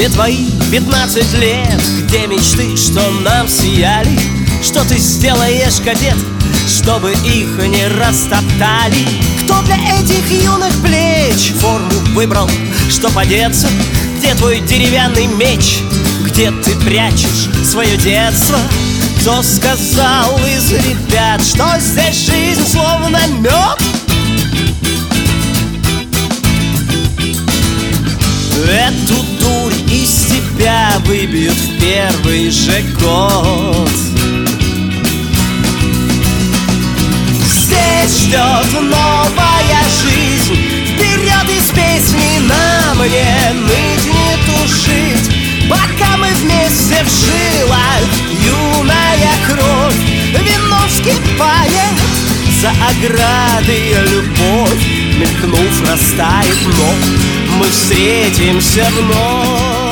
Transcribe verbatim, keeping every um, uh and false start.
Где твои пятнадцать лет? Где мечты, что нам сияли? Что ты сделаешь, кадет, чтобы их не растоптали? Кто для этих юных плеч форму выбрал, чтоб одеться? Где твой деревянный меч? Где ты прячешь свое детство? Кто сказал из ребят, что здесь жизнь словно мед? Эту дурь из тебя выбьют в первый же год. Здесь ждет новая жизнь. Вперед из песни нам не ныть, не тушить. Пока мы вместе в жилах юная кровь вино вскипает. За оградой любовь, мелькнув, растает вновь. Мы встретимся вновь.